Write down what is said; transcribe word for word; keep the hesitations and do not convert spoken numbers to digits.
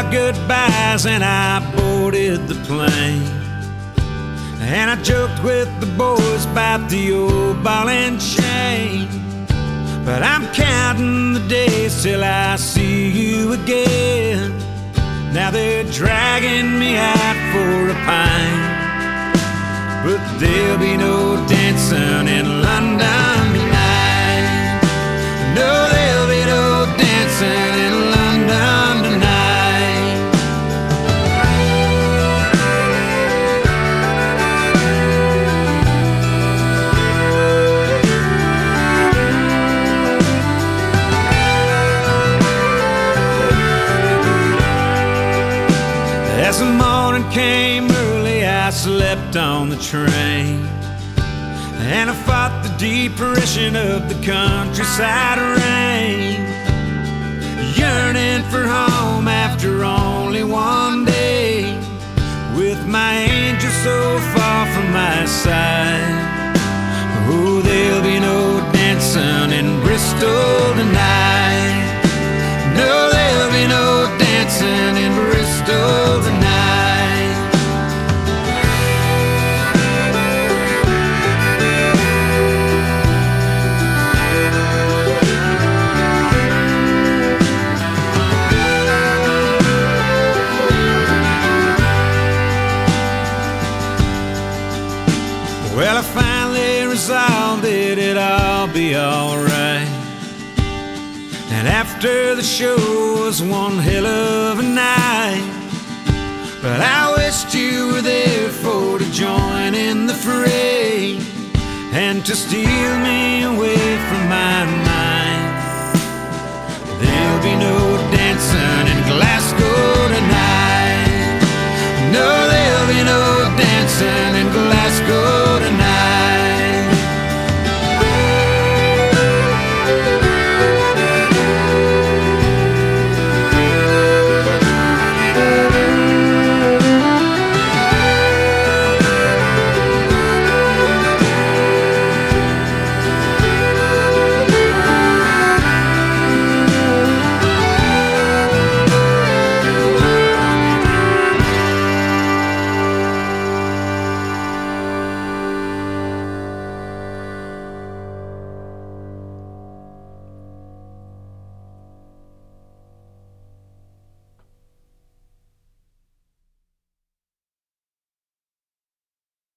our goodbyes and I boarded the plane. And I joked with the boys about the old ball and chain. But I'm counting the days till I see you again. Now they're dragging me out for a pint, but there'll be no dancing in London tonight. No, there'll be no dancing in London tonight. As the morning came early, I slept on the train, and I fought the depression of the countryside rain, yearning for home after only one day, with my angel so far from my side. Oh, there'll be no dancing in Bristol tonight. No, there'll be no dancing in Bristol tonight. Well, I finally resolved that it'd all be alright. And after the show was one hell of a night, but I wished you were there for to join in the fray and to steal me away from my mind.